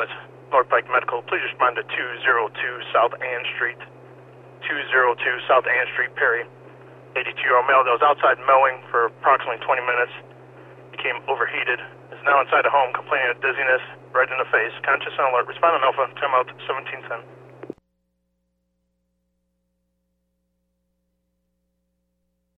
ambulance, North Pike Medical. Please respond to 202 South Ann Street. 202 South Ann Street, Perry. 82-year-old male that was outside mowing for approximately 20 minutes. Became overheated. Is now inside a home complaining of dizziness, red in the face. Conscious and alert. Respond on Alpha. Time out 1710.